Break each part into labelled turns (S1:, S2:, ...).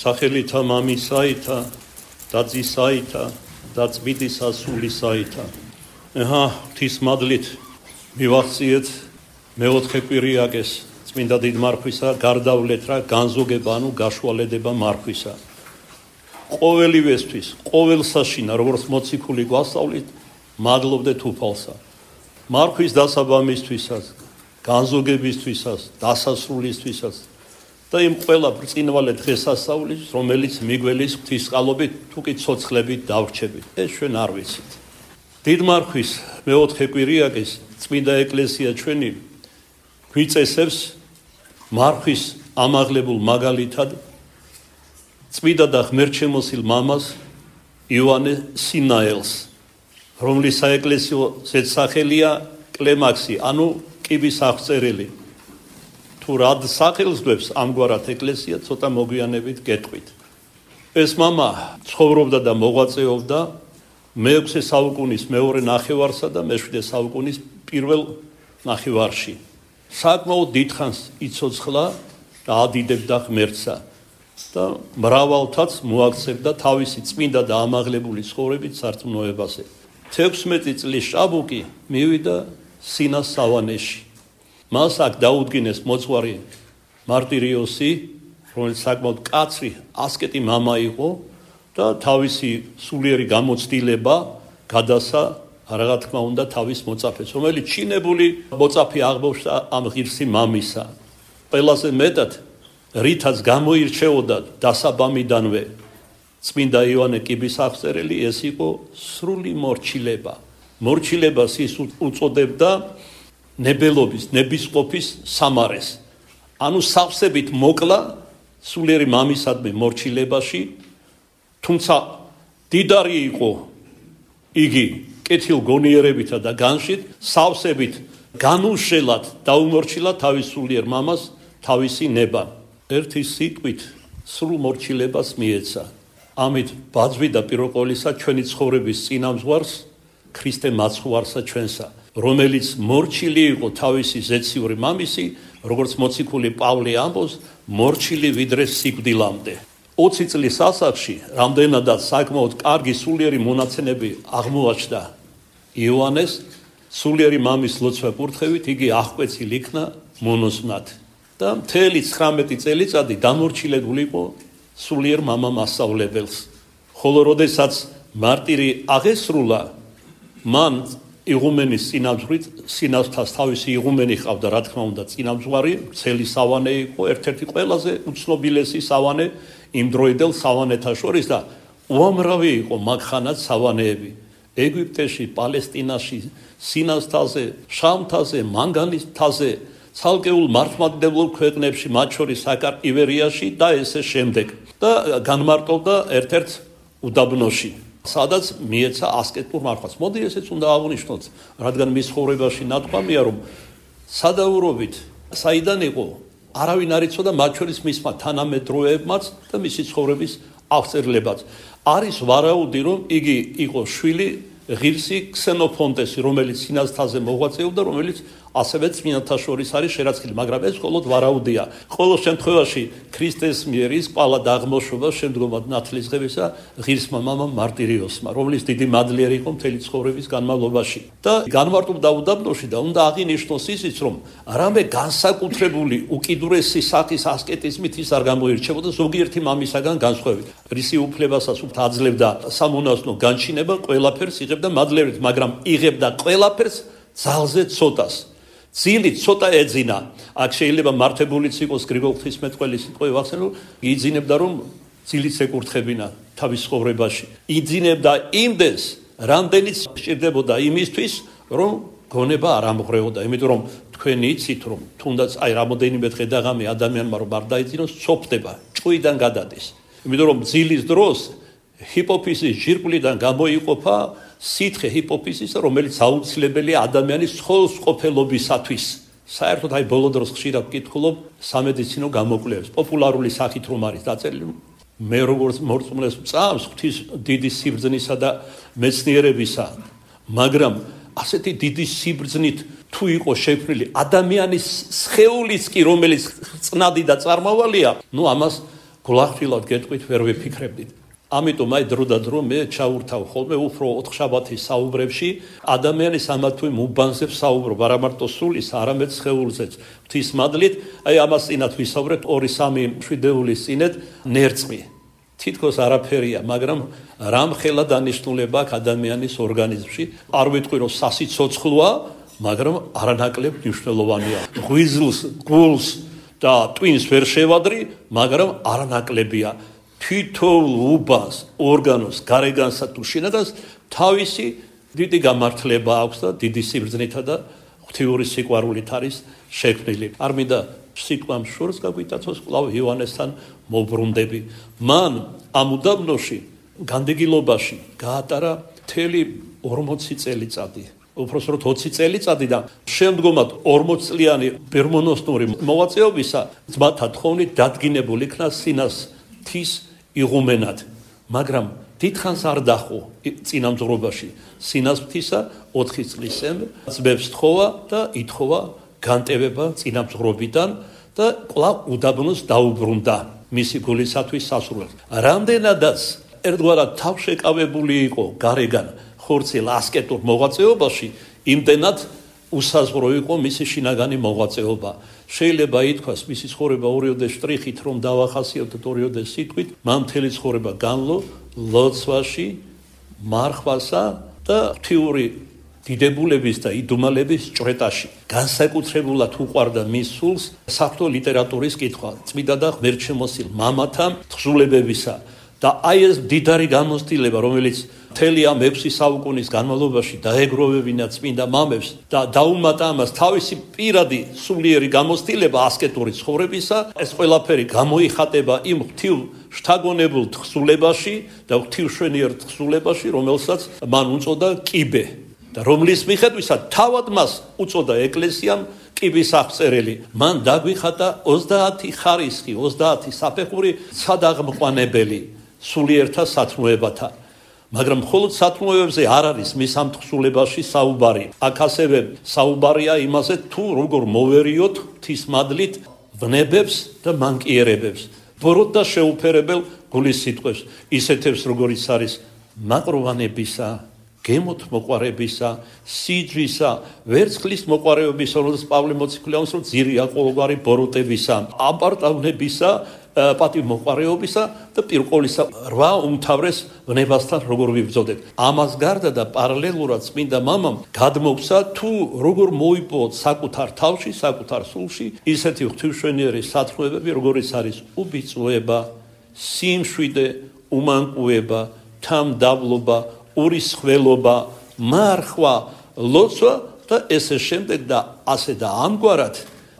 S1: სახელითა მამისაითა და ძისაითა და წმინდისა სულისაითა. ღვთის მადლით მივახციეთ მეოთხე კვირიაკეს წმინდა დიდმარხვისა გარდავლეთ რა განზოგება, გაშუალედება მარხვისა. ყოველივესთვის, ყოველ საშინა, როგორც მოციქული გვასწავლით, მადლობდეთ უფალსა. მარხვის დასაბამისთვისაც, განზოგებისთვისაც, დასასრულისთვისაც და იმ ყველა ბრწყინვალე დღესასწაულის, რომელიც მიგველის ღვთისყალობით თუ კი ცოცხლებით დავრჩებით. ეს ჩვენ არ ვიცით. დიდმარხვის მეოთხე კვირიაკეს წმინდა ეკლესია ჩვენი გვიწესებს მარხვის ამაღლებულ მაგალითად წმინდა და ღმერთშემოსილ მამას იოანე სინაელს, რომლის საეკლესიო ზედსახელია კლემაქსი, კიბის აღწერილი. თუ რად სახელს გვებს ამგვარად ეკლესია, ცოტა მოგვიანებით გეტყვით. ეს მამა ცხოვრობდა და მოღვაწეობდა მე-6 საუკუნის მეორე ნახევარსა და მე-7 საუკუნის პირველ ნახევარში. საკმაოდ დიდხანს იცოცხლა და ადიდებდა ღმერთსა და მრავალთაც მოაქცევდა თავისი წმინდა და ამაღლებული ცხოვრებით სარწმუნოებაზე. 16 წლის ჭაბუკი მივიდა სინას სავანეში. მას აქ დაუდგინეს მოძღვარი მარტირიოსი, რომელიც საკმაოდ კაცრი ასკეტი მამა იყო და თავისი სულიერი გამოცდილება გადასცა რა თქმა უნდა თავის მოწაფეს, რომელიც ჩინებული მოწაფე აღმოჩნდა ამ ღირსი მამისა. ყველაზე მეტად რითაც გამოირჩეოდა დასაბამიდანვე წმინდა იოანე კიბის აღწერელი, ეს იყო სრული მორჩილება. მორჩილებას ის უწოდებდა ნებელობის, ნებისყოფის სამარეს. სავსებით მოკლა სულიერი მამისადმი მორჩილებაში, თუმცა დიდარი იყო იგი კეთილგონიერებითა და განშით, სავსებით განუშელად დაუმორჩილა თავის სულიერ მამას თავისი ნება. ერთი სიტყვით სრულ მორჩილებას მიეცა. ამით ბაძვი და პირველყოლისა ჩვენი ცხოვრების წინამძღვარს, ქრისტე მაცხვარსა ჩვენსა, რომელიც მორჩილი იყო თავისი ზეციური მამისი, როგორც მოციქული პავლე ამბობს, მორჩილი ვიდრე სიკვდილამდე. 20 წლის ასაკში რამდენადაც საკმაოდ კარგი სულიერი მონაცემები აღმოაჩნდა იოანეს, სულიერი მამის ლოცვა კურთხევით იგი აღკვეცილი იქნა მონოსვნად და მთელი 19 წელიწადი დამორჩილებული იყო სულიერ მამა მასწავლებელს. ხოლო როდესაც მარტირი აღესრულა, მან იღუმენის წინამძღვრით, სინასთან თავისი იღუმენი ჰყავდა, რა თქმა უნდა, წინამძღვარი, მთელი სავანე იყო, ერთ-ერთი ყველაზე უცნობილესი სავანე იმ დროიდელ სავანეთა შორის და უამრავი იყო მაგხანად სავანეები. ეგვიპტეში, პალესტინაში, სინასთაზე, შამთაზე, მანგანის მთაზე, ცალკეულ მართლმადიდებლურ ქვეყნებში, მათ შორის იბერიაში და ესე შემდეგ. და განმარტოვდა ერთ-ერთ უდაბნოში, სადაც მიეცა ასკეტურ მარხვას. მოდი ესეც უნდა აღვნიშნოთ, რადგან მის ცხოვრებაში ნათქვამია, რომ სადაურობით საიდან იყო, არავინ არ იცოდა, მათ შორის მისმა თანამედროვეებმაც და მისი ცხოვრების აღწერლებაც. არის ვარაუდი, რომ იგი იყო შვილი ღირსი ქსენოფონტესი, რომელიც სინასთაზე მოღვაწეობდა, რომელიც ასევე წმინდანთა შორის არის შერაცხილი, მაგრამ ეს მხოლოდ ვარაუდია. ყოველ შემთხვევაში ქრისტეს მიერ ის ყალა დაღმოშობა შემდგომად ნათლისღებისა ღირსმა მამამ მარტირიოსმა, რომლის დიდი მადლიერი იყო მთელი ცხოვრების განმავლობაში. და განმარტობდა უდაბნოში და უნდა აღინიშნოს ისიც, რომ რამე განსაკუთრებული უკიდურესი სახის ასკეტიზმით ის არ გამოირჩეოდა ზოგიერთი მამისაგან განსხვავებით. რისი უფლებასაც აძლევდა სამონასტრო განჩინება, ყველაფერს იღებდა მადლიერით, მაგრამ იღებდა ყველაფერს ძალზე ცოტას. ძილით ცოტა ეძინა. აქ შეიძლება მართებულიც იყოს გრიგოლ ღვთისმეტყველის სიტყვები ვახსენო, იძინებდა რომ ძილით ეკურთხებინა თავის ცხოვრებაში. იძინებდა იმდენს, რამდენიც სჭირდებოდა იმისთვის, რომ გონება არ ამღრეოდა. იმიტომ რომ თქვენ იცით, რომ თუნდაც რამოდენიმე დღე და ღამე ადამიანმა რომ არ დაიძინოს, ცოფდება, ჭუიდან გადადის. იმიტომ რომ ძილის დროს ჰიპოფიზის ჯირკვლიდან გამოიყოფა სითხე ჰიპოფიზისა, რომელიც აუცილებელია ადამიანის ცხოველსყოფელობისათვის. საერთოდ ბოლო დროს ხშირად ვკითხულობ სამედიცინო გამოკვლევებს. პოპულარული სახით რომ არის დაწერილი, მე როგორც მორწმუნეს ვწამს ღვთის დიდი სიბრძნისა და მეცნიერებისა, მაგრამ ასეთი დიდი სიბრძნით თუ იყო შეფრილი ადამიანის სხეულიც კი, რომელიც წნადი და წარმავალია, ამას გულახდილად გეტყვით ვერ ვიფიქრებდით. ამიტომ აი დრო და დრო მე ჩაურთავ ხოლმე უფრო 4 შაბათის საუბრებში ადამიანის ამა თუ იმ უბანზებს საუბრობ, არა მარტო სულის, არამედ სხეულზეც. ღვთისმადლით, აი ამას წინათ ვისაუბრეთ 2-3 შვიდეულის წინეთ ნერწმი. თითქოს არაფერია, მაგრამ რამხელა დანიშნულება აქვს ადამიანის ორგანიზმში. არ ვიტყვი რომ სასიცოცხლოა, მაგრამ არანაკლებ მნიშვნელოვანია. ღვიძლს, გულს და ტვინს ვერ შევადრი, მაგრამ არანაკლებია. თითოეულ უბანს, ორგანოს, გარეგანსა თუ შინაგანს თავისი დიდი გამართლება აქვს და დიდი სიბრძნითა და ღვთიური სიყვარულით არის შექმნილი. არ მინდა სიკვამ შორს გაგვიტაცოს კვლავ იოანესთან მოbrunდები. მან ამ უდაბნოში განდეგილობაში გაატარა მთელი 40 წელიწადი. უпроსროთ 20 წელიწადი და შემდგომად 40 წლიანი ბერმონოსტური მოღვაწეობისა ძმათა თხოვნით დადგინებულ იქნა სინას მთის იღუმენად, მაგრამ დიდხანს არ დახო წინამძღვრობაში სინას მთისა 4 წლისემ ძმებს თხოვა და ითხოვა განტევება წინამძღვრობიდან და კვლავ უდაბნოს დაუბრუნდა მისი გულისათვის სასურველად. რამდენადაც ერთგვარად თავშეკავებული იყო გარეგან ხორცილ ასკეტურ მოღვაწეობაში, იმდენად უსაზღვრო იყო მისი შინაგანი მოღვაწეობა. შეიძლება ითქვას მისი ცხოვრება ორიოდე შტრიხით რომ დავახასიათოთ ორიოდე სიტყვით, მან მთელი ცხოვრება განლო ლოცვაში, მარხვასა და ღვთიური დიდებულების და იდუმალების ჭრეტაში. განსაკუთრებულად უყვარდა მის სულს საღვთო ლიტერატურის კითხვა, წმინდა და ღმერთშემოსილ მამათა თხზულებებისა და აი ეს დიდარი გამოცდილება, რომელიც მთელი ამ 6 საუკუნის განმავლობაში დაეგროვებინა წმინდა მამებს და დაუმატა ამას თავისი პირადი სულიერი გამოცდილება ასკეტური ცხოვრებისა, ეს ყველაფერი გამოიხატება იმ ღვთივ შთაგონებულ თხზულებაში და ღვთივშვენიერ თხზულებაში, რომელსაც მან უწოდა კიბე და რომლის მიხედვისად თავად მას უწოდა ეკლესიამ კიბის აღწერელი. მან დაგვიხატა 30 ხარისხი, 30 საფეხური სადაღმყვანებელი სულიერთა სათნოებათა. მაგრამ მხოლოდ სათნოებებზე არ არის მის ამ თხზულებაში საუბარი. აქ ასევე საუბარია იმაზე, თუ როგორ მოვერიოთ ღვთისმადლით ვნებებს და მანკიერებებს, ბოროტ და შეუფერებელ გულის სიტყვებს, ისეთებს როგორიც არის მაყროვანებისა, გემოთ მოყვარებისა, სიძვისა, ვერცხლის მოყვარეობისა, რომელსაც პავლე მოციქული ამბობს, რომ ძირია ყოველგვარი ბოროტებისა, აპარტავნებისა, პატივმოყვარეობისა და პირყოლისა 8 უმთავრეს ვნებასთან როგორ ვიბრძოდეთ. ამას გარდა და პარალელურად წმინდა მამამ გადმოგცა თუ როგორ მოიპოვოთ საკუთარ თავში, საკუთარ სულში ისეთი ღვთივშვენიერი სათნოებები, როგორიც არის უბიწოება, სიმშვიდე, უმანკუება, თამდავლობა, ურისხველობა, მარხვა, ლოცვა და ესე შემდეგ და ასე და ამგვარად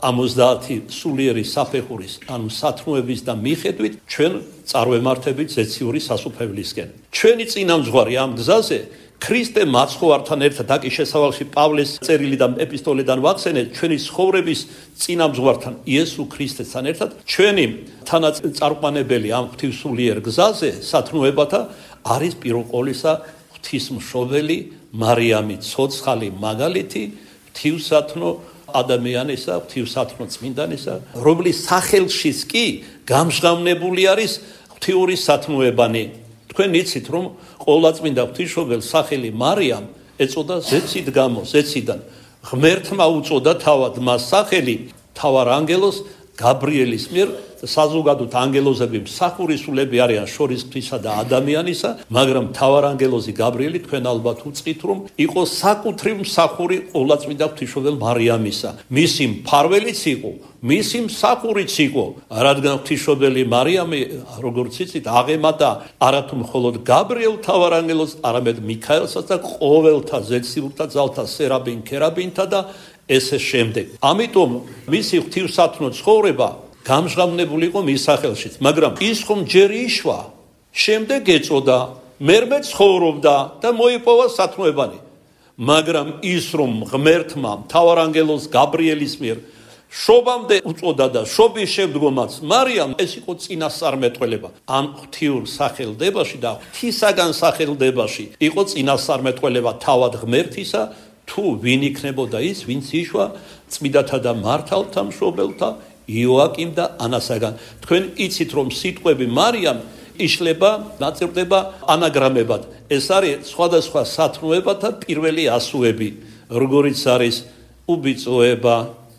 S1: 70 სულიერი საფეხურის, ანუ სათნოების და მიხედვით ჩვენ წარვემართებით ზეციური სასუფევლისკენ. ჩვენი წინამძღვარი ამ გზაზე ქრისტე მაცხოვართან ერთად, აკი შესავალში პავლეს წერილი და ეპისტოლედან ვახსენეთ, ჩვენი ცხოვრების წინამძღვართან იესო ქრისტესთან ერთად, ჩვენი თანაწარყვანებელი ამ ღვთისმსულიერ გზაზე სათნოებათა არის პირველყოლისა ღვთისმშობელი მარიამი, ცოცხალი მაგალითი, ღვთივსათნო ადამიანისა, ღვთივსათნო წმინდანისა, რომლის სახელშიც კი გამჟღავნებული არის ღვთიური სათნოებანი. თქვენ იცით, რომ ყოვლადწმინდა ღვთისმშობელს სახელი მარიამ ეწოდა ზეცით გამო, ზეციდან. ღმერთმა უწოდა თავად მას სახელი მთავარ ანგელოზ გაბრიელის მიერ. საზოგადოდ ანგელოზები მსახურისულები არიან შორის ღვთისა და ადამიანისა, მაგრამ მთავარ ანგელოზი გაბრიელი თქვენ ალბათ უწყით, რომ იყო საკუთრივ მსახური ყოვლადწმინდა ღვთისმშობელ მარიამისა. მისი მფარველიც იყო, მისი მსახურიც იყო, რადგან ღვთისმშობელი მარიამი, როგორც იცით, აღემატა არათუ მხოლოდ გაბრიელ მთავარ ანგელოზს, არამედ მიქაელსაც და ყოველთა ზეციურთა ძალთა სერაბინ, ქერაბინთა და ესე შემდეგ. ამიტომ მისი ღვთივსათნო ცხოვრება გამჟღავნებული იყო მის სახელშიც, მაგრამ ის ხომ ჯერ იშვა, შემდეგ ეწოდა, მერმე ცხოვრობდა და მოიპოვა სათნოებანი. მაგრამ ის რომ ღმერთმა მთავარ ანგელოზ გაბრიელის მიერ შობამდე უწოდა და შობის შემდგომაც მარიამ, ეს იყო წინასწარმეტყველება. ამ ღვთიურ სახელდებაში და ღვთისაგან სახელდებაში იყო წინასწარმეტყველება თავად ღმერთისა, თუ ვინ იქნებოდა ის, ვინც იშვა წმიდათა და მართალთა მშობელთა იოაკიმ და ანასაგან. თქვენ იცით რომ სიტყვები მარიამ იშლება, ნაწილდება ანაგრამებად. ეს არის სხვადასხვა სათნოებათა პირველი ასოები, როგორიც არის უბიწოება,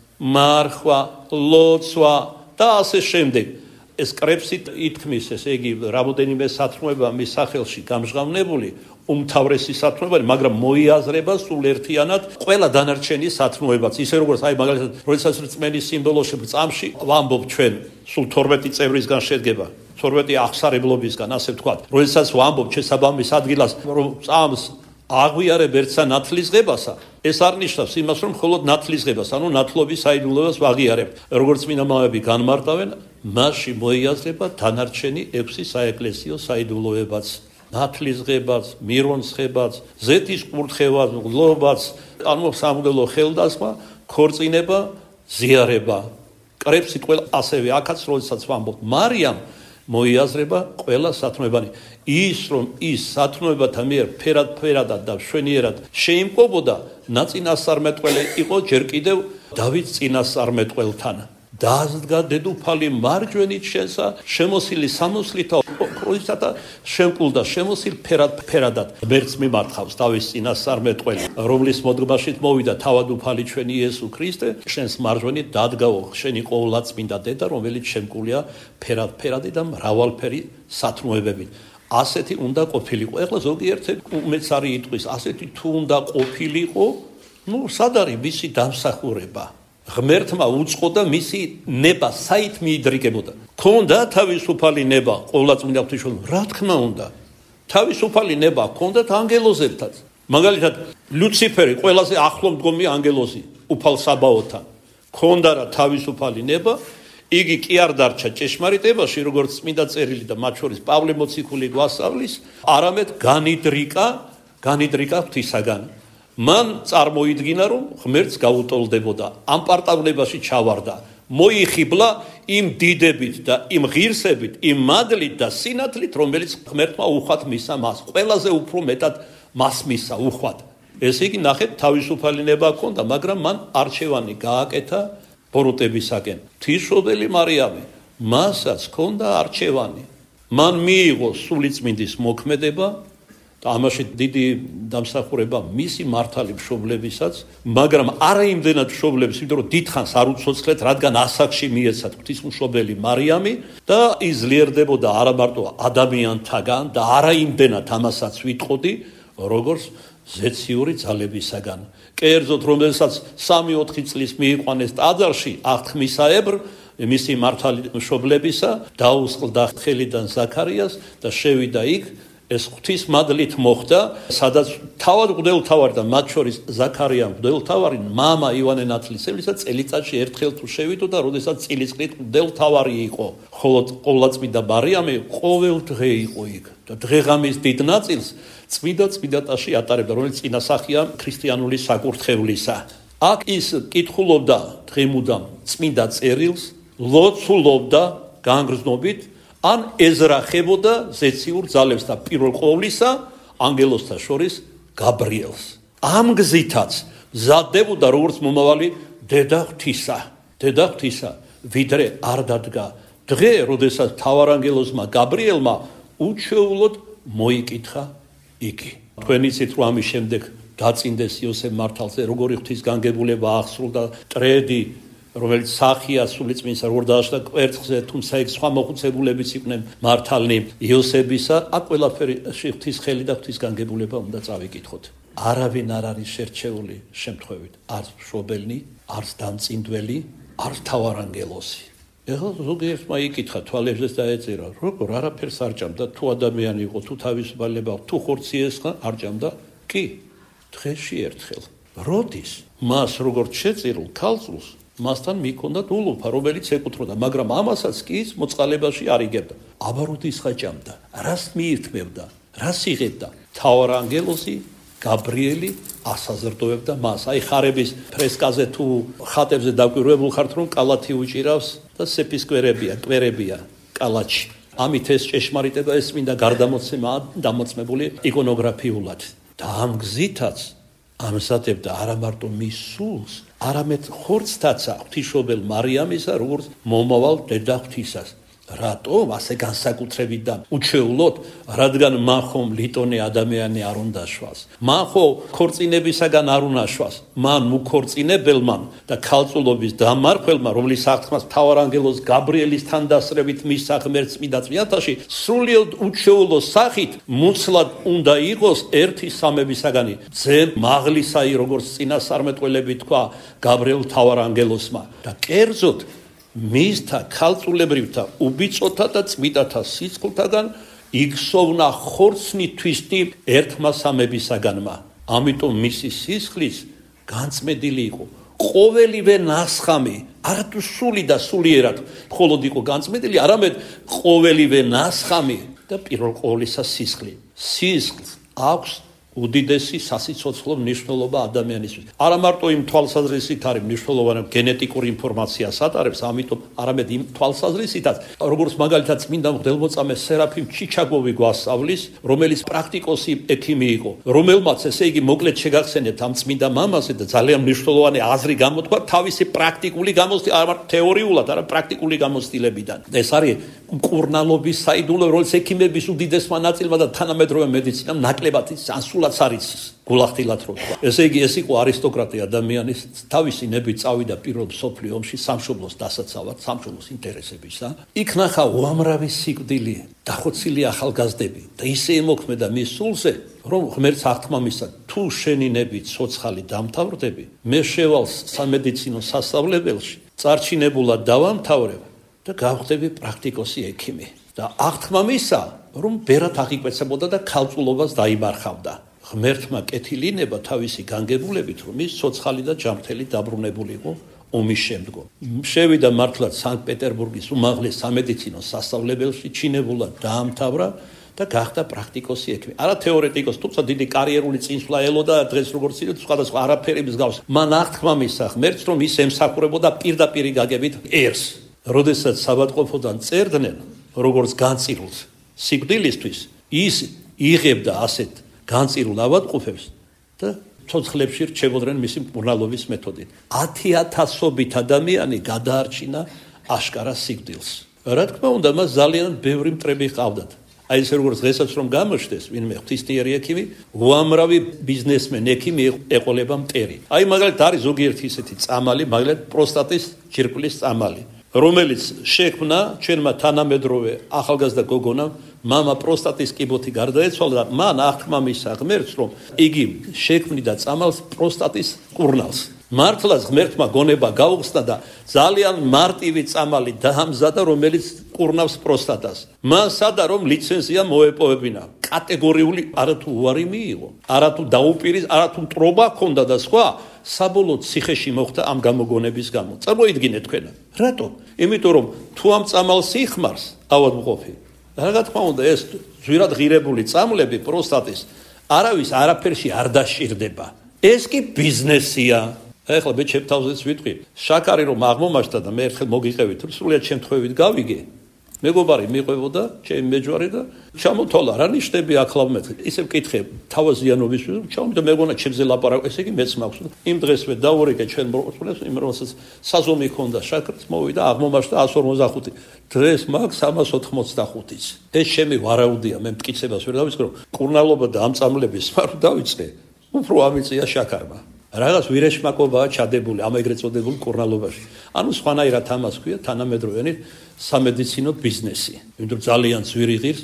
S1: მარხვა, ლოცვა და ასე შემდეგ. ეს კრებსით ითქმის, ესე იგი, რამოდენიმე სათნოება მის სახელში გამჟღავნებული, უმთავრესი სათნოება, მაგრამ მოიაზრება სულ ერთიანად ყველა დანარჩენი სათნოებაც. ისე როგორც აი მაგალითად, როდესაც რწმენის სიმბოლოში წამში ვამბობ ჩვენ, სულ 12 წევრისგან შედგება, 12 აღსარებლობისგან, ასე ვთქვათ. როდესაც ვამბობ შესაბამის ადგილას, რომ წამს აღვიარებ ერთსა ნათლისღებასა, ეს არ ნიშნავს იმას, რომ მხოლოდ ნათლისღებას, ანუ ნათლობის საიდუმლოებას ვაღიარებ. როგორც წმინდა მამები განმარტავენ, მასში მოიაზრება დანარჩენი 6 საეკლესიო საიდუმლოებაც. ნათლისღებაც, მირონცხებაც, ზეთის კურთხევაც, გლობაც, ანუ სამღვდელო ხელდასხმა, ქორწინება, ზიარება. კრებსით ყველა ასევე აქაც როდესაც ვამბობ მარიამ მოიაზრება ყველა სათნოებანი. ის რომ ის სათნოებათა მიერ ფერადად და მშვენიერად შეიმყოფოდა, ნაწინასწარმეტყველი იყო ჯერ კიდევ დავითს წინასწარმეტყველთან. დაასდგა დედოფალი მარჯვენით შენსა, შემოსილი სამოსლითა ოქროსითა შემკულდა შემოსილ ფერადად. მერც მიმართავს დავის წინასწარმეტყველი, რომლის მოდგმაშით მოვიდა თავადუფალი ჩვენი იესო ქრისტე, შენს მარჯვენით დადგაო შენი ყოვლადწმინდა დედა, რომელიც შემკულია ფერადი და მრავალფერი სათნოებებით. ასეთი უნდა ყოფილიყო. ეხლა ზოგიერთი უმეცარი იტყვის, ასეთი თუ უნდა ყოფილიყო, სად არის მისი დამსახურება? ღმერთმა უწყო და მისი ნება საით მიიდრიგებოდა. ქონდა თავისუფალი ნება ყოვლადწმინდა ღვთისმშობელმა, რა თქმა უნდა. თავისუფალი ნება ქონდათ ანგელოზებთან. მაგალითად, ლუციფერი ყველაზე ახლო მდგომი ანგელოზი, უფალ საბაოთან. ქონდა რა თავისუფალი ნება, იგი კი არ დარჩა ჭეშმარიტებაში, როგორც წმინდა წერილი და მათ შორის პავლე მოციქული გვასწავლის, არამედ განიდრიკა ღვთისაგან. მან წარმოიდგინა, რომ ღმერთს გაუტოლდებოდა, ამ პარტავლებაში ჩავარდა, მოიხიბლა იმ დიდებით და იმ ღირსებით, იმ მადლით და სინათლით, რომელიც ღმერთმა უხვად მისცა მას, ყველაზე უფრო მეტად მას მისცა უხვად. ესე იგი, ნახეთ, თავისუფალი ნება ჰქონდა, მაგრამ მან არჩევანი გააკეთა ბოროტებისაკენ. ღვთისმშობელი მარიამი, მასაც ჰქონდა არჩევანი. მან მიიღო სულიწმინდის მოქმედება და ამაში დიდი დამსახურება მისი მართალი მშობლებისაც, მაგრამ არა იმდენად მშობლების, იმიტომ რომ დიდხანს არ უცოცხლეთ, რადგან ასაკში მიეცათ ღვთისმშობელი მარიამი და იძლიერდებოდა არა მარტო ადამიანთაგან და არა იმდენად ამასაც ვიტყოდი, როგორც ზეციური ძალებისაგან. კერძოდ, რომელსაც 3-4 წლის მიიყვანეს ტაძარში აღთქმისაებრ მისი მართალი მშობლებისა, დაუსყლდა ხელიდან ზაქარიას და შევიდა იქ. ეს ღვთის მადლით მოხდა, სადაც თავად მღვდელმთავარი და მათ შორის ზაქარია მღვდელმთავარი, მამა ივანე ნათლისმცემლისა წელიწადში ერთხელ თუ შევიდოდა, როდესაც წილისყრით მღვდელმთავარი იყო. ხოლო ყოვლადწმინდა მარიამი ყოველ დღე იყო იქ და დღეღამის დიდ ნაწილს წმინდატაში ატარებდა, რომელიც წინასახია ქრისტიანული საკურთხევლისა. აქ ის კითხულობდა დღემუდამ წმინდა წერილს, ლოცულობდა განგრძნობით, ან ეზრახებოდა ზეციურ ძალებს და პირველ ყოვლისა ანგელოზთა შორის გაბრიელს. ამ გზითაც მზადდებოდა როგორც მომავალი დედა ღვთისა, ვიდრე არ დადგა დღე, როდესაც მთავარანგელოზმა გაბრიელმა უჩვეულოდ მოიკითხა იგი. თქვენ იცით, რომ ამის შემდეგ დაწინდეს იოსებ მართალზე, როგორი ღვთისგანგებულება აღსრულდა, ტრედი, რომელიც სახია სულიწმინდისა, როგორ დააშლა კვერცხზე, თუმცა იქ სხვა მოხუცებულებიც იყვნენ მართალნი იოსებისა, აქ ყველაფერი ღვთის ხელი და ღვთისგანგებულება უნდა წავიკითხოთ. არავინ არ არის შერჩეული შემთხვევით, არც მშობელი, არც დამწინდველი, არც მთავარანგელოზი. ეხლა ზოგიერთმა იკითხა, თვალებზეც დაეწერა, როგორ არაფერს არ ჭამდა, თუ ადამიანი იყო, თუ თავისუფალება, თუ ხორციესხა არ ჭამდა, კი, დღეში ერთხელ. როდის მას როგორც შეწირულ ქალწულს მასთან მიქონდა ულუფა, რომელიც ეკუთვნოდა, მაგრამ ამასაც კი ის მოწყალებაში არ იგებდა. აბა როდის ხაჭამდა, რას მიირთმევდა, რას იღებდა? მთავარანგელოზი გაბრიელი ასაზრდოებდა მას. აი ხარების ფრესკაზე თუ ხატებზე დაკვირვებულ ხართ, რომ კალათი უჭირავს და სეფის კვერებია კალათში. ამით ეს ჭეშმარიტება ესმინდა გარდამოცემა დამოწმებული იკონოგრაფიულად. და ამ გზითაც ამზადებდა არა მარტო მის სულს, არამედ ხორცთაცა ღვთისმშობელ მარიამისა, როგორც მომავალ დედა ღვთისას. რატომ ასე განსაკუთრებით და უჩვეულოდ, რადგან მან ხომ ლიტონე ადამიანი არ უნდა შვას. მან ხო ქორწინებისაგან არ უნდა შვას. მან მუქორწინებელმა და ქალწულობის დამარხველმა, რომლის აღთქმას მთავარანგელოს გაბრიელის თანდასწრებით მისცა ღმერთს წმინდა წმინდანში, სრულიად უჩვეულო სახით მუცლად უნდა იყოს ერთი სამებისაგანი. ძენ მაღლისაი, როგორც წინასწარმეტყველები თქვა გაბრიელ მთავარანგელოსმა და კერძოდ მისთა ქალწულებრივთა უბიწოთა და წმიდათა სიცხლთაგან იგსოვნა ხორცნი თვისტი ერთმა სამებისაგანმა. ამიტომ მისი სისხლის განწმედილი იყო ყოველივე ნასხამი, არათუ სული და სულიერად მხოლოდ იყო განწმედილი, არამედ ყოველივე ნასხამი და პირველ ყოვლისა სისხლი. სისხლს აქვს უდიდესი სასიცოცხლო მნიშვნელობა ადამიანისთვის. არა მარტო იმ თვალსაზრისით არის მნიშვნელოვანი გენეტიკური ინფორმაციას ატარებს, ამიტომ არამედ იმ თვალსაზრისითაც, როგორც მაგალითად წმინდა მღვდელმოწამე სერაფიმ ჩიჩაგოვი გვასწავლის, რომელიც პრაქტიკოსი ექიმი იყო, რომელმაც ესე იგი მოკლედ შეგახსენებთ ამ წმინდა მამაზე და ძალიან მნიშვნელოვანი აზრი გამოთქვა თავისი პრაქტიკული გამოცდილება, არა თეორიულად, არა პრაქტიკული გამოცდილებიდან. ეს არის მკურნალობის საიდუმლო, რომელიც ექიმების უდიდესმა ნაწილმა და თანამედროვე მედიცინამ ნაკლებად სულაც არ იცის გულახდილად რო თქვა. ესე იგი ეს იყო არისტოკრატი ადამიანის თავისი ნებით წავიდა პირველ მსოფლიო ომში სამშობლოს დასაცავად, სამშობლოს ინტერესებისა. იქ ნახა უამრავი სიკვდილი, დახოცილი ახალგაზრდები და ისე ემოქმედა მის სულზე, რომ ღმერთს აღთქმა მისცა, თუ შენი ნებით ცოცხალი დამთავრდები, მე შევალ სამედიცინო სასწავლებელში, წარჩინებულად დავამთავრებ და გავხდები პრაქტიკოსი ექიმი. და აღთქმა მისცა, რომ ბერად აღიკვეცებოდა და ქალწულობას დაიბარხავდა. ღმერთმა კეთილინება თავისი განგებულებით, რომ ის ცოცხალი და ჯანმრთელი დაბრუნებული იყო ომის შემდგომ. შევიდა მართლაც სანქტ-პეტერბურგის უმაღლეს სამედიცინო სასწავლებელში, ჩინებულად დაამთავრა და გახდა პრაქტიკოსი ექიმი. არა თეორეტიკოსი, თუმცა დიდი კარიერული წინსვლა ელოდა, დღეს როგორც იცით, სხვადასხვა არაფერი მსგავს. მან აღთქმა მისცა ღმერთს, რომ ის ემსახურებოდა პირდაპირი გაგებით ერს. როდესაც საბადყოფოდან წერდნენ, როგორც განწირულს სიკვდილისთვის, ის იღებდა ასეთ განწირულ ავადმყოფებს და ცოცხლებში რჩებოდნენ მისი მკურნალობის მეთოდით. 10,000-ობით ადამიანი გადაარჩინა აშკარა სიკვდილს. რა თქმა უნდა, მას ძალიან ბევრი მტრები ჰყავდათ. აი ესე როგორც დღესაც რომ გამოჩნდეს ვინმე ღვთისმეტყვი ექიმი, უამრავი ბიზნესმენ ექიმი ეყოლება მტერი. აი მაგალითად არის ზოგიერთი ისეთი წამალი, მაგალითად პროსტატის ჯირკვლის წამალი, რომელიც შექმნა ჩვენმა თანამედროვე ახალგაზრდა გოგონამ, მამა პროსტატის კიბოთი გარდაეცვალა და მან აღთქმა მისცა ღმერთს, რომ იგი შექმნიდა წამალს პროსტატის კურნალს. მართლაც ღმერთმა გონება გაუხსნა და ძალიან მარტივი წამალი დაამზადა, რომელიც კურნავს პროსტატას. მან სადა რომ ლიცენზია მოეპოვებინა. კატეგორიული არათუ უარი მიიღო, არათუ დაუპირის, არათუ მტრობა ჰქონდა და სხვა, საბოლოოდ ციხეში მოხვდა ამ გამოგონების გამო. წარმოიდგინეთ თქვენ. რატომ? იმიტომ რომ თუ ამ წამალს იხმარს ავადმყოფი, რა თქმა უნდა ეს ძვირად ღირებული წამლები პროსტატის არავის არაფერში არ დაშირდება. ეს კი ბიზნესია. ეხლა მე ჩემ თავზეც ვიტყვი, შაქარი რომ აღმომაჩნდა და მე ერთხელ მოგიყევით, სრულიად შემთხვევით გავიგე. მეგობარი მიყვებოდა, ჩემი მეჯვარი და ჩამოთვალა რა ნიშნები აკლავ მე. ისე ვკითხე თავაზიანობის, ჩავმი და მეგონა ჩემზე ლაპარაკ, ესე იგი მეც მაქვს. იმ დღესვე დავურეკე ჩვენ მორწმუნეებს, იმ რომელსაც საზომი ჰქონდა შაქრის მოვიდა, აღმომაჩნდა 145. დღეს მაქვს 385-იც. ეს ჩემი ვარაუდია, მე მტკიცებას ვერ დავიწყე, რომ კურნალობა და ამწამლების სპარო დავიწყე. უფრო ამიწია შაქარმა. რაღაც ვირეშმაკობაა ჩადებული ამ ეგრეთ წოდებულ კურნალობაში. ანუ სხვანაირად ამას ქვია თანამედროვე სამედიცინო ბიზნესი. იმიტომ ძალიან ძვირი ღირს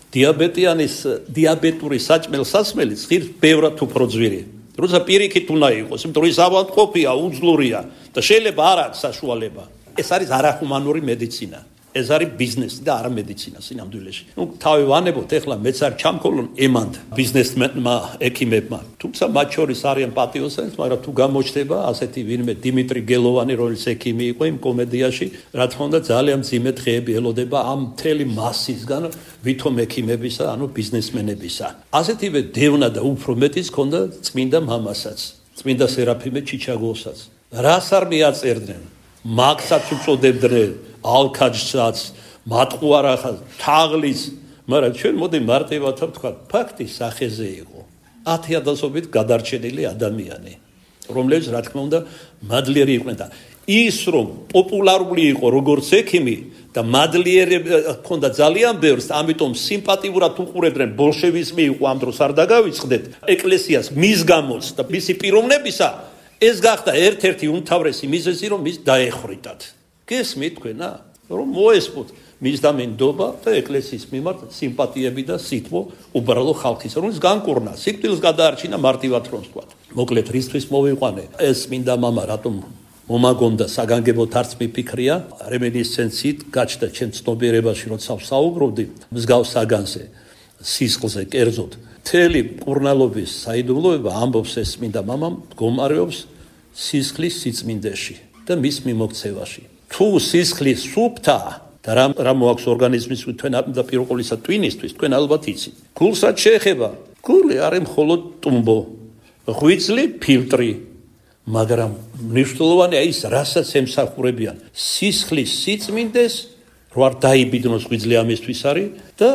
S1: დიაბეტური საჭმელ-სასმელი ღირს ბევრად უფრო ძვირი. როცა პირიქით უნდა იყოს, იმიტომ რომ ის ავადმყოფია, უძლურია და შეიძლება არ აქვს საშუალება. ეს არის არახუმანური მედიცინა. ეს არის ბიზნესი და არა მედიცინა სინამდვილეში. თავი ვანებოთ, ეხლა მეც არ ჩამქოლონ ემანდ ბიზნესმენმა, ექიმებმა. თუმცა მათ შორის არიან პატიოსანი, მაგრამ თუ გამოჩნდება ასეთი ვინმე დიმიტრი გელოვანი, რომელიც ექიმი იყო იმ კომედიაში, რა თქმა უნდა ძალიან მძიმე დღეები ელოდება ამ მთელი მასისგან ვითომ ექიმებისა, ანუ ბიზნესმენებისა. ასეთივე დევნა და უფრო მეტიც ჰქონდა წმინდა მამასაც, წმინდა სერაფიმე ჩიჩაგოვსაც. რას არ მიაწერდნენ? მაგსაც უწოდებდნენ ალქაჯსაც, მატყუარახას, თაღლის, მაგრამ ჩვენ მოდი მარტივად ვთქვა, ფაქტი სახეზე იყო. 10,000-ობით გადარჩენილი ადამიანი. რომლებიც რა თქმა უნდა მადლიერი იყვნენ და ის რომ პოპულარული იყო როგორც ექიმი და მადლიერი ჰქონდა ძალიან ბევრს, ამიტომ სიმპათიურად უყურებდნენ, ბოლშევიზმი იყო ამ დროს არ დაგავიწყდეთ ეკლესიას მის გამოც და მისი პიროვნებისა, ეს გახდა ერთ-ერთი უმთავრესი მიზეზი, რომ ის დაეხრიტათ. გესმით თქვენა, რომ მოესწროთ მის დამინდობა და ეკლესიის მიმართ სიმპათიები და სითბო უბრალო ხალხის, რომელიც განკურნა, სიკვდილს გადაარჩინა მარტივად რომ ვთქვა. მოკლედ რისთვის მოვიყვანე ეს მინდა მამა რატომ მომაგონდა საგანგებოდ არც მიფიქრია, რემინისცენციით გაჩნდა ჩემ ცნობიერებაში, როცა ვსაუბრობდი მსგავს საგანზე, სისხლზე, კერძოდ. მთელი მკურნალობის საიდუმლოება ამბობს ეს მინდა მამამ მდგომარეობს სისხლის სიწმინდეში და მის მიმოქცევაში. თუ სისხლის სუფთა და რა მოაქვს ორგანიზმის თქვენ და პირველ ყოვლისა ტვინისთვის, თქვენ ალბათ იცით. გულსაც შეეხება, გული არის მხოლოდ ტუმბო, ღვიძლი ფილტრი. მაგრამ მნიშვნელოვანია ის, რასაც ემსახურებიან სისხლის სიწმინდეს, რო არ დაიბიდნოს ღვიძლი ამისთვის არის და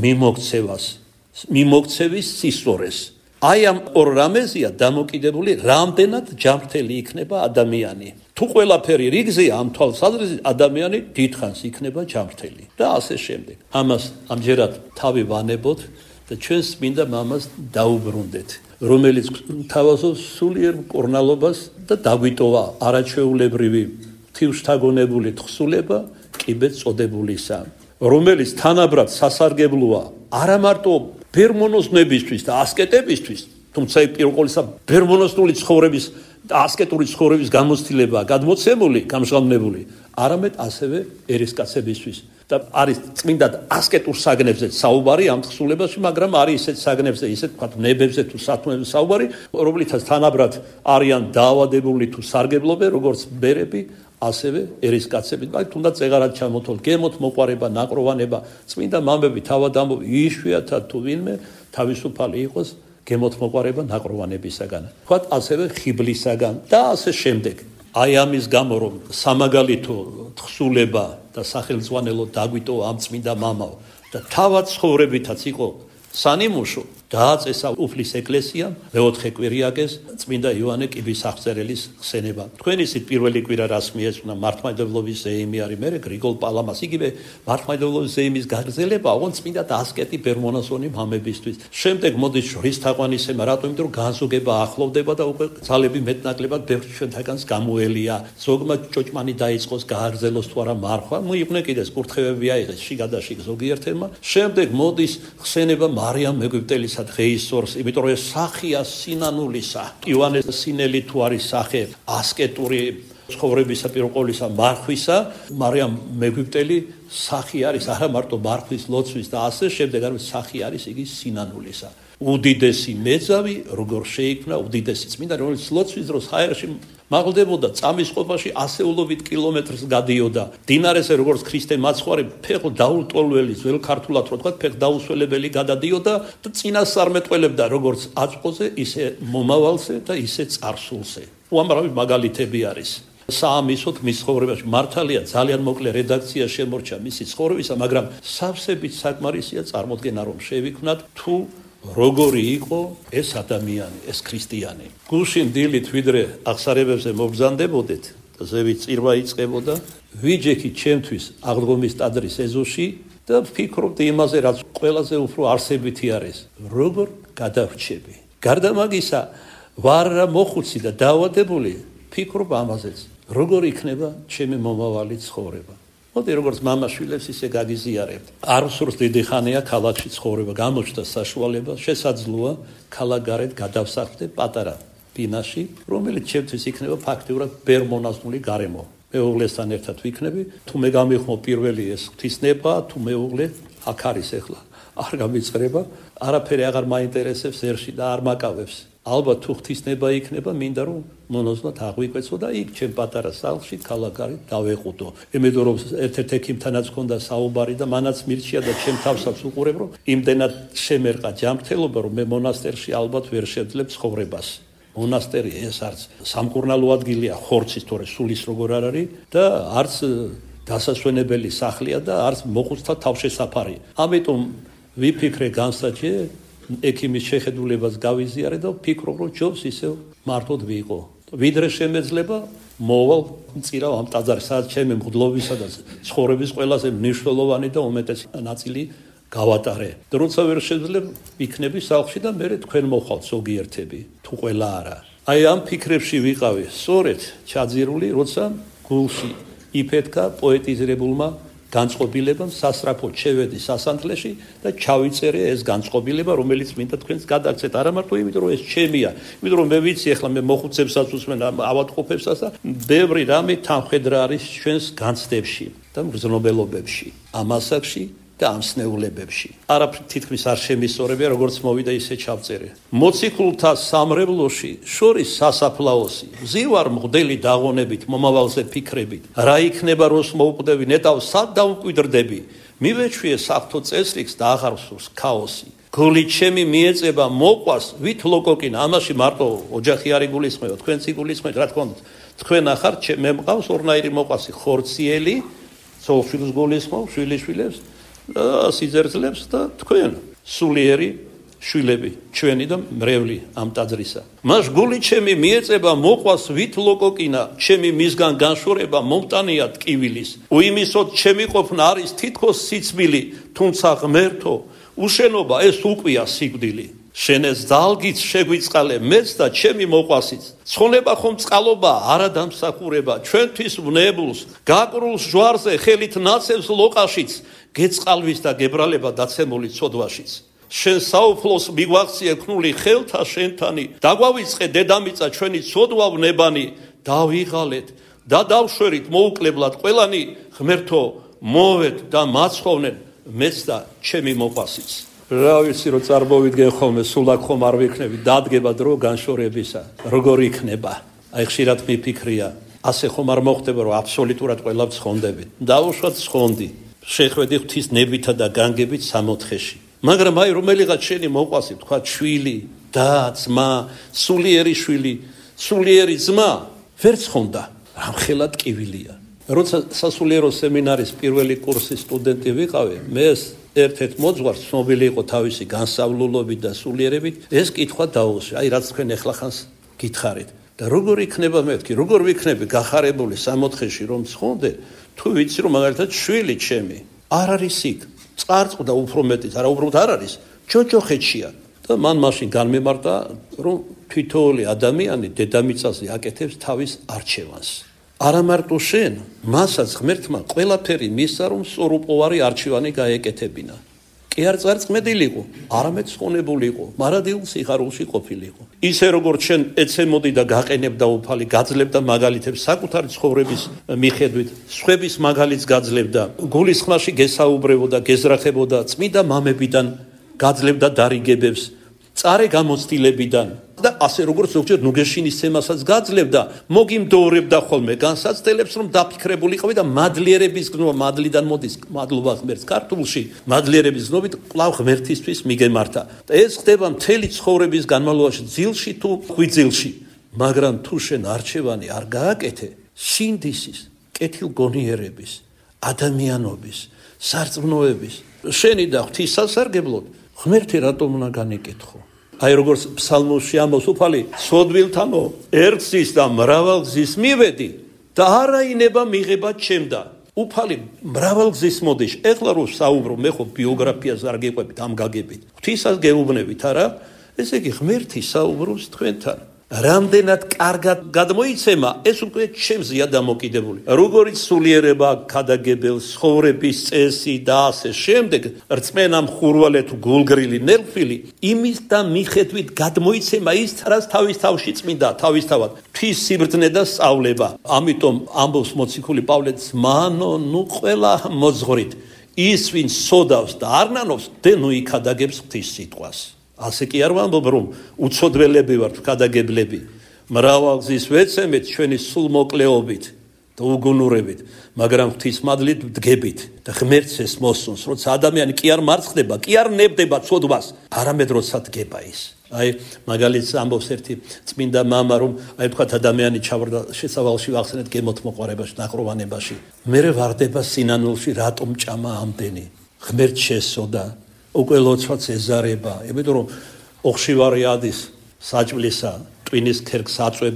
S1: მიმოქცევის სისწორეს. აი ამ ორ რამეზია დამოკიდებული, რამდენად ჯანმრთელი იქნება ადამიანი. თუ ყველაფერი რიგზეა ამ თვალსაზრისით, ადამიანი დიდხანს იქნება ჯანმრთელი და ასე შემდეგ. ამას ამჯერად თავი ვანებოთ და ჩვენს მინდა მამას დაუბრუნდეთ, რომელიც თავაზობს სულიერ მკურნალობას და დაგვიტოვა არაჩვეულებრივი თივშთაგონებული თხზულება კიბეთ წოდებულისა, რომელიც თანაბრად სასარგებლოა არა მარტო ბერმონოზმებისთვის და ასკეტებისთვის, თუმცა პირველ ყოვლისა ბერმონოზნული ცხოვრების და ასკეტური ცხოვრების გამოცდილება გადმოცემული, გამჟღავნებული, არამედ ასევე ერისკაცებისთვის. და არის წმინდად ასკეტურ საგნებზე საუბარი ამ თხზულებაში, მაგრამ არის ისეთ საგნებზე, ისეთ ვთქვათ, ნებებზე თუ სათნოებზე საუბარი, რომლითაც თანაბრად არიან დაავადებული თუ სარგებლობენ, როგორც ბერები, ასევე ერისკაცები. აი თუნდაც ეღარად ჩამოთვალ, გემოთ მოყარება, ნაკროვანება, წმინდა მამები თავად ამბობენ, იშვიათად თუ ვინმე თავისუფალი იყოს გემოთ მოყარება ნაკროვანებისაგან. ვთქვათ, ასევე ხიბლისაგან და ასე შემდეგ. აი ამის გამო რომ სამაგალითო თხზულება და სახელმძღვანელო დაგვიტოვა ამ წმინდა მამაო და თავად ცხოვრებითაც იყო სანიმუშო, დააწესა უფლის ეკლესიამ მეოთხე კვირიაკეს წმინდა იოანე კიბისახწერელის ხსენება. თქვენ ისეთ პირველი კვირა რას მიეძღვნა მართლმადიდებლობის ზეიმი არის, მე გრიგოლ პალამას, იგივე მართლმადიდებლობის ზეიმის გაგრძელება, ოღონდ წმინდა ასკეტი ბერმონაზონი მამებისთვის. შემდეგ მოდის ჟრის თაყვანისება, რატომ? იმიტომ რომ განზოგება ახლოვდება და უკვე ძალები მეტნაკლებად ბევრ ჩვენთაგანს გამოელია. ზოგმა ჭოჭმანი დაიწყოს, გააგრძელოს თუ არა მარხვა, მოიყვნენ კიდეს კურთხევები აიღეს შიგადაშიგ ზოგიერთებმა. შემდეგ მოდის ხსენება მარიამ მეგვიპტელის დღეისორს, იმიტომ რომ ეს სახია სინანულისა. იოანე სინელი თუ არის სახე ასკეტური ცხოვრებისა პირველ ყოვლისა მარხვისა, მარიამ მეგვიპტელი სახი არის არა მარტო მარხვის, ლოცვის და ასე შემდეგ, არამედ სახი არის იგი სინანულისა. უდიდესი მეძავი როგორ შეიქმნა, უდიდესი წმინდა, რომელიც ლოცვის დროს ჰაერში მაღლდებოდა, წამის ყოფაში ასეულობით კილომეტრს გადიოდა. დინარეზე როგორც ქრისტე მაცხვარი, ფეხო დაულტოლველი, ძველ ქართულად რო თქვა, ფეხ დაუსველებელი გადადიოდა და წინასწარმეტყველებდა როგორც აწყვოზე, ისე მომავალზე და ისე წარსულზე. უამრავი მაგალითები არის. საამისოდ მის ცხოვრებაში მართალია ძალიან მოკლე რედაქცია შემორჩა მისი ცხოვრებისა, მაგრამ სავსებით საკმარისია წარმოდგენა რომ შევიქმნათ თუ როგორი იყო ეს ადამიანი, ეს ქრისტიანი. გულში დილით ვიდრე აღსარებებზე მობრძანდებოდეთ, ზევით წირვა იწყებოდა, ვიჯექი ჩემთვის აღდგომის ტაძრის ეზოში და ვფიქრობდი იმაზე, რაც ყველაზე უფრო არსებითი არის, როგორ გადავრჩები. გარდა მაგისა, ვარ მოხუცი და დაავადებული, ვფიქრობ ამაზეც, როგორ იქნება ჩემი მომავალი ცხოვრება. მოდი როგორც მამაშვილებს ისე გაგიზიარებთ. არ ვსურს დიდი ხანია ქალაქში ცხოვრება, გამოჩნდა საშუალება, შესაძლოა ქალაქგარეთ გადავსახლდე პატარა ბინაში, რომელიც ჩემთვის იქნება ფაქტიურად ბერმონაზნული გარემო. მეუღლესთან ერთად ვიქნები, თუ მე გამიხმო პირველი ეს ღვთისნება, თუ მეუღლე აქ არის ახლა, არ გამიწყრება, არაფერი აღარ მაინტერესებს ერში და არ მაკავებს. ალბათ თუ ღვთისნება იქნება, მინდა რომ მონოზვნად აღვიკვეცო და იქ ჩემ პატარა სახლში ქალაქგარეთ დავეყუდო. იმიტომ რომ ერთ-ერთ ექიმთანაც ჰქონდა საუბარი და მანაც მირჩია და ჩემ თავსაც უყურებ, რომ იმდენად შემერყა ჯანმრთელობა, რომ მე მონასტერში ალბათ ვერ შევძლებ ცხოვრებას. მონასტერი ეს არც სამკურნალო ადგილია, ხორცის თორე სულის როგორ არ არის და არც დასასვენებელი სახლია და არც მოხუცთა თავშესაფარი. ამიტომ ვიფიქრე განსაჯე ექიმის შეხედულებას გავიზიარე და ვფიქრობ, რომ ჯობს ისევ მარტოდ ვიყო. ვიდრე შემეძლება მოვალ მწირავ ამ ტაძარს, სადაც ჩემი მღვდლობისა და ცხოვრების ყველაზე მნიშვნელოვანი და უმეტესი ნაწილი გავატარე. როცა ვერ შეძლებ იქნები სახლში და მე თქვენ მოხვალთ ზოგიერთები, თუ ყველა არა. აი ამ ფიქრებში ვიყავი, სწორედ ჩაძირული, როცა გულში იფეთქა პოეტიზირებულმა განწყობილებამ სასწრაფოდ შევედი სასანთლეში და ჩავიწერე ეს განწყობილება, რომელიც მინდა თქვენს გადაგცეთ. არა მარტო იმიტომ, რომ ეს ჩემია, იმიტომ რომ მე ვიცი ახლა მე მოხუცებსაც უსმენ ავადმყოფებსაც და ბევრი რამე თანხმედრა არის ჩვენს განცდებში და მგრძნობელობებში, ამ ასაკში და ამ სნეულებებში. არაფრით თითქმის არ შემისწორებია, როგორც მოვიდა ისე ჩავწერე. მოციქულთა სამრევლოში შორის სასაფლაოსი, მზივარ მღვდელი დაღონებით, მომავალზე ფიქრებით, რა იქნება როს მოუყვდები, ნეტავ სად დავმკვიდრდები, მივეჩვიე საფრთხო წესრიგს და აღარ სურს ქაოსი. გული ჩემი მიეწება მოყვას, ვით ლოკოკინა, ამაში მარტო ოჯახი არ იგულისხმება, თქვენც იგულისხმეთ, რა თქმა უნდა. თქვენ ახარ მე მყავს ორნაირი მოყვასი, ხორციელი, ცოლ-შვილს გულისხმობ, შვილიშვილებს სიძერძლებს და თქვენ სულიერი შვილები ჩვენი და მრევლი ამ ტაძრისა. მას გული ჩემი მიეწება მოყვას ვით ლოკოკინა, ჩემი მისგან განშორება მომტანია ტკივილის. უიმისოდ ჩემი ყოფნა არის თითქოს სიცმილი, თუმცა ღმერთო, უშენობა ეს უყვია სიკვდილი. შენეს ძალგიც შეგვიწყალე მეც და ჩემი მოყვასიც. ცხონება ხომ წყალობა, არა დამსახურება, ჩვენთვის ვნებულს, გაკრულს ჯვარზე ხელით ნაცევს ლოყაშიც, გეწყალვის და გებრალება დაცემული ცოდვაშიც. შენ საუფლოს მიგვაღწიე ქნული ხელთა შენთანი, დაგვავიწყე დედამიწა ჩვენი ცოდვა ვნებანი, დავიღალეთ და დავშვერით მოუკლებლად ყველანი, ღმერთო მოვეთ და მაცხოვნენ მეც და ჩემი მოყვასიც. რა ვიცი რომ წარმოვიდგენ ხოლმე სულ აქ ხომ არ ვიქნები, დადგება დრო განშორებისა, როგორ იქნება. აი ხშირად მიფიქრია, ასე ხომ არ მოხდება რომ აბსოლუტურად ყველა ვცხონდებით. დავუშვათ სხონდი, შეხვედი ღვთის ნებითა და განგებით სამოთხეში. მაგრამ აი რომელიღაც შენი მოყვასი, თქვა შვილი, და, ძმა, სულიერი შვილი, სულიერი ძმა, ვერ ცხონდა. რამხელა ტკივილია. როცა სასულიერო სემინარის პირველი კურსის სტუდენტი ვიყავი, მე ერთ-ერთ მოძღვარს ცნობილი იყო თავისი განსავლულობით და სულიერებით, ეს კითხვა დაუსვი, აი რაც თქვენ ეხლახანს გითხარით. და როგორ იქნება მეთქი, როგორ ვიქნები გახარებული სამოთხეში რომ ცხონდე, თუ ვიცი რომ მაგალითად შვილი ჩემი არ არის იქ, წყარწყდა უფრო მეტიც, არა უბრალოდ არ არის, ჯოჯოხეთშია. და მან მაშინ განმემართა, რომ თითოეული ადამიანი დედამიწაზე აკეთებს თავის არჩევანს. არა მარტო შენ, მასაც ღმერთმა ყველაფერი მისცა, რომ სწორუპოვარი არჩევანი გაეკეთებინა. კი არ წარწმედილიყო, არამედ სხონებულიყო, მარადილ სიხარულში ყოფილიყო. ისე როგორც შენ ეცემოდი და გაყენებდა უფალი, გაძლებდა მაგალითებს საკუთარი ცხოვრების მიხედვით, სხვების მაგალითს გაძლებდა, გულის ხმაში გესაუბრებოდა, გეზრახებოდა, წმიდა მამებიდან გაძლებდა დარიგებებს, წარე გამოცდილებიდან და ასე როგორც ზოგჯერ ნუგეშინის ცემასაც გაძლებდა, მოგიმდოვრებდა ხოლმე განსაცდელებს, რომ დაფიქრებულიყავი და მადლიერების გნობა მადლიდან მოდის, მადლობა ღმერთს ქართულში, მადლიერების გნობით კვლავ ღმერთისთვის მიგემართა. და ეს ხდება მთელი ცხოვრების განმავლობაში, ძილში თუ ღვიძლში. მაგრამ თუ შენ არჩევანი არ გააკეთე, სინდისის, კეთილგონიერების, ადამიანობის, სარწმუნოების, შენი და ღვთის სასარგებლოდ ღმერთი რატომ უნდა განეკითხო? აი როგორც ფსალმოსში ამბობს უფალი, სოდვილთანო ერთგზის და მრავალგზის მივედი და არაინება მიღება ჩემდა. უფალი მრავალგზის მოდის. ეხლა რომ საუბრობ, მე ხო ბიოგრაფიას არ გეყვებით, ამ გაგებით. ღვთისას გეუბნებით, არა? ესე იგი ღმერთი საუბრობს თქვენთან. რამდენად კარგად გადმოიცემა, ეს უკვე ჩემზეა დამოკიდებული. როგორიც სულიერება ქადაგებელ, ცხოვრების წესი და ასე შემდეგ, რწმენა მხურვალე თუ გულგრილი ნერვილი, იმის და მიხედვით გადმოიცემა ის, რაც თავის თავში წმინდა, თავისთავად, ღვთის სიბრძნე და სწავლება. ამიტომ ამბობს მოციქული პავლე, ძმანო, ნუ ყველა მოძღვრით, ის ვინ სოდავს და არ ნანობს, დე ნუ იქადაგებს ღვთის სიტყვას. ასე კი არ ვამბობ, რომ უცოდველები ვართ, ქადაგებლები. მრავალგზის ვეცემეთ ჩვენი სულმოკლეობით და უგუნურებით, მაგრამ ღვთის მადლით ვდგებით და ღმერთს ეს მოსწონს, როცა ადამიანი კი არ მარცხდება, კი არ ნებდება ცოდვას, არამედ როცა დგება ის. აი, მაგალითს ამბობს ერთი წმინდა მამა, რომ აი თქვათ ადამიანი ჩავარდა შესავალში ვახსენეთ გემოთ მოყვარებაში, ნაყროვანებაში. მერე ვარდება სინანულში, რატომ ჭამა ამდენი? ღმერთს შესწოდა. უკვე ლოცვაც ეზარება, იმიტომ რომ ოხშივარი ადის საჭვლისა, ტვინის ქერგს აწვება,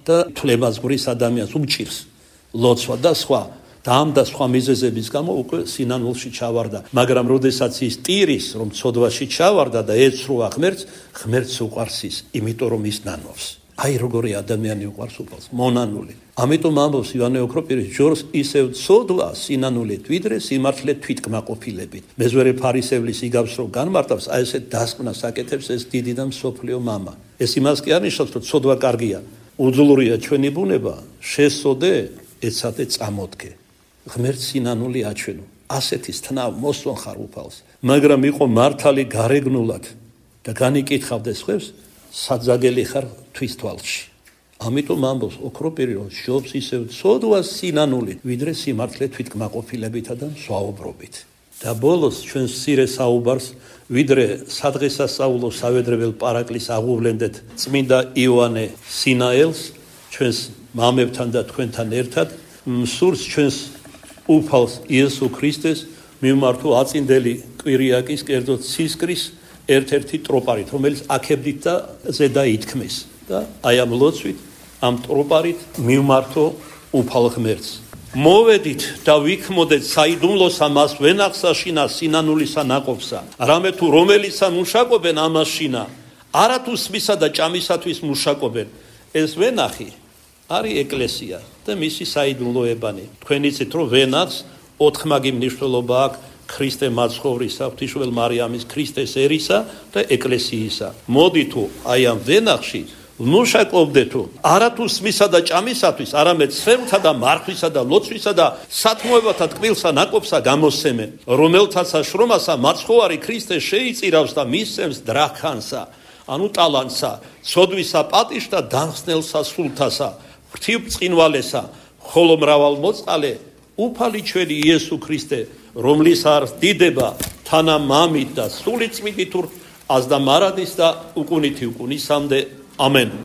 S1: და თვლებაზღურის ადამიანს უჭირს ლოცვა და სხვა და ამ და სხვა მიზეზების გამო უკვე სინანულში ჩავარდა, მაგრამ როდესაც ის ტირის, რომ ცოდვაში ჩავარდა და ეცრუა ღმერთს უყვარს ის, იმიტომ რომ ის ნანობს. აი როგორი ადამიანი უყვარს უფალს, მონანული. ამიტომ ამბობს ივანე ოქროპირი, ჯორს ისევ ცოდვა სინანულით, ვიდრე სიმართლე თვითკმაყოფილებით. მეზვერე ფარისევლის იგავს რომ განმარტავს, აი ესეთ დასკვნას აკეთებს ეს დიდი და მსოფლიო მამა. ეს იმას კი არნიშნავს, რომ ცოდვა კარგია. უძლურია ჩვენი ბუნება, შესოდე, ეცადე წამოდგე. ღმერთს სინანული აჩვენო. ასეთის თნავ მოსვან ხარ უფალს. მაგრამ იყო მართალი გარეგნულად და განიკითხავდეს ხვევს, საძაგელი ხარ თვის თვალში. ამიტომ ამბობს ოქროპირი, რომ შობს ისევ ცოდვა სინანულით, ვიდრე სიმართლე თვითკმაყოფილებითა და მსვაუბრობით. და ბოლოს ჩვენ სირე საუბარს, ვიდრე სადღესასწაულო სავედრებელ პარაკლის აღუვლენდეთ წმინდა იოანე სინაელს, ჩვენს მამებთან და თქვენთან ერთად, სურს ჩვენს უფალს იესო ქრისტეს მიმართო აწინდელი კვირიაკის, კერძოდ ცისკრის ერთ-ერთი ტროპარით, რომელიც აქებდით და ზედა ითქმის. და აი ამ ლოცვით, ამ ტროპარით მიმართო უფალ ღმერთს. მოვედით და ვიქმოდეთ საიდუმლოსა მას ვენახსაშინა სინანულისა ნაყოფსა, რამე თუ რომელისა მუშაკობენ ამაშინა, არათუ სმისა და ჭამისათვის მუშაკობენ. ეს ვენახი არის ეკლესია და მისი საიდუმლოებანი. თქვენ იცით რომ ვენახს ოთხმაგი მნიშვნელობა აქვს ქრისტე მაცხოვრისა, ღვთისმშობელ მარიამის, ქრისტეს ერისა და ეკლესიისა. მოდი თუ აი ამ ვენახში მუშაკობდეთო არათუ სმისა და ჭამისათვის, არამედ სხეულთა და მარხვისა და ლოცვისა და სათმოებათა ტკბილსა ნაკობსა გამოსცემენ, რომელთაცა შრომასა მაცხოვარი ქრისტე შეიწირავს და მისცემს დრახანსა, ანუ ტალანტსა, ცოდვისა პატიშს და დამხსნელსა სულთასა, ღვთივბრწყინვალესა, ხოლო მრავალმოწყალე უფალი ჩვენი იესო ქრისტე, რომლის არ დიდება თანა მამით და სული წმინდით აზდა მარადის და უკუნითი უკუნისამდე. ამენ.